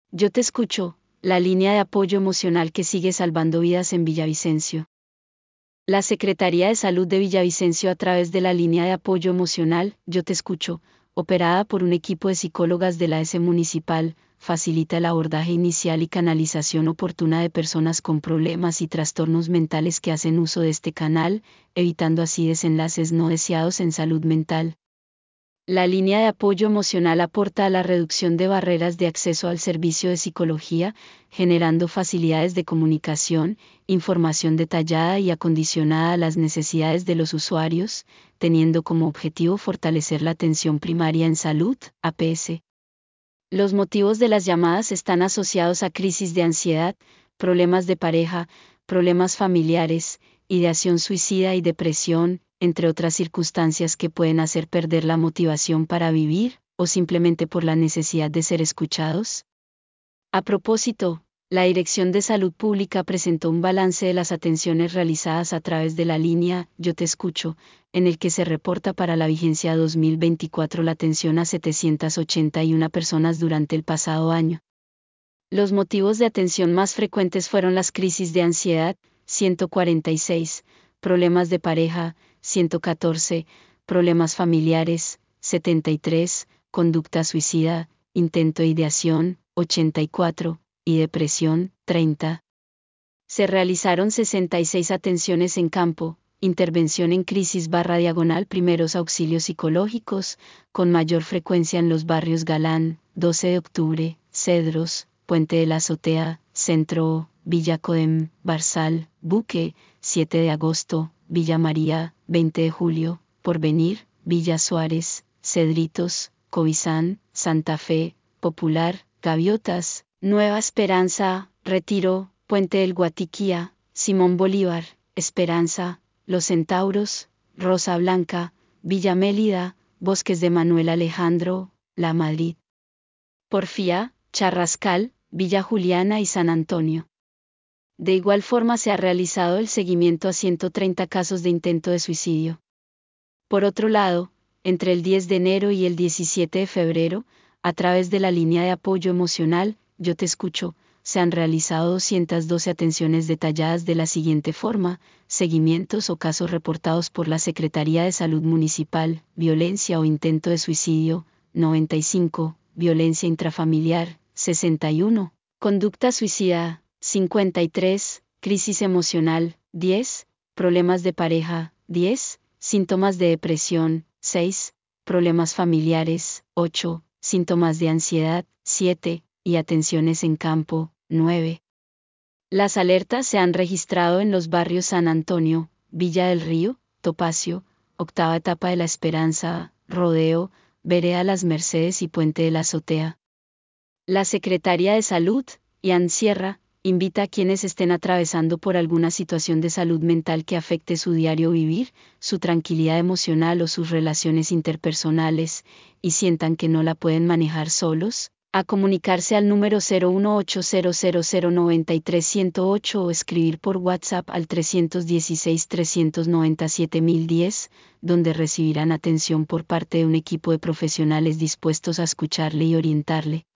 Yo te escucho, la línea de apoyo emocional que sigue salvando vidas en Villavicencio. La Secretaría de Salud de Villavicencio, a través de la línea de apoyo emocional Yo te escucho, operada por un equipo de psicólogas de la S municipal, facilita el abordaje inicial y canalización oportuna de personas con problemas y trastornos mentales que hacen uso de este canal, evitando así desenlaces no deseados en salud mental. La línea de apoyo emocional aporta a la reducción de barreras de acceso al servicio de psicología, generando facilidades de comunicación, información detallada y acondicionada a las necesidades de los usuarios, teniendo como objetivo fortalecer la atención primaria en salud, APS. Los motivos de las llamadas están asociados a crisis de ansiedad, problemas de pareja, problemas familiares, ideación suicida y depresión, entre otras circunstancias que pueden hacer perder la motivación para vivir, o simplemente por la necesidad de ser escuchados. A propósito, la Dirección de Salud Pública presentó un balance de las atenciones realizadas a través de la línea Yo te escucho, en el que se reporta para la vigencia 2024 la atención a 781 personas durante el pasado año. Los motivos de atención más frecuentes fueron las crisis de ansiedad, 146, problemas de pareja, 114, problemas familiares, 73, conducta suicida, intento de ideación, 84, y depresión, 30. Se realizaron 66 atenciones en campo, intervención en crisis / primeros auxilios psicológicos, con mayor frecuencia en los barrios Galán, 12 de octubre, Cedros, Puente de la Azotea, Centro, Villa Codem, Barzal, Buque, 7 de agosto, Villa María, 20 de julio, Porvenir, Villa Suárez, Cedritos, Cobizán, Santa Fe, Popular, Gaviotas, Nueva Esperanza, Retiro, Puente del Guatiquía, Simón Bolívar, Esperanza, Los Centauros, Rosa Blanca, Villa Mélida, Bosques de Manuel Alejandro, La Madrid, Porfía, Charrascal, Villa Juliana y San Antonio. De igual forma se ha realizado el seguimiento a 130 casos de intento de suicidio. Por otro lado, entre el 10 de enero y el 17 de febrero, a través de la línea de apoyo emocional Yo te escucho, se han realizado 212 atenciones detalladas de la siguiente forma: seguimientos o casos reportados por la Secretaría de Salud Municipal, violencia o intento de suicidio, 95, violencia intrafamiliar, 61, conducta suicida, 53, crisis emocional, 10, problemas de pareja, 10, síntomas de depresión, 6, problemas familiares, 8, síntomas de ansiedad, 7, y atenciones en campo, 9. Las alertas se han registrado en los barrios San Antonio, Villa del Río, Topacio, Octava Etapa de la Esperanza, Rodeo, Vereda Las Mercedes y Puente de la Azotea. La Secretaría de Salud, Ian Sierra, invita a quienes estén atravesando por alguna situación de salud mental que afecte su diario vivir, su tranquilidad emocional o sus relaciones interpersonales, y sientan que no la pueden manejar solos, a comunicarse al número 01800093108 o escribir por WhatsApp al 316-397-1010, donde recibirán atención por parte de un equipo de profesionales dispuestos a escucharle y orientarle.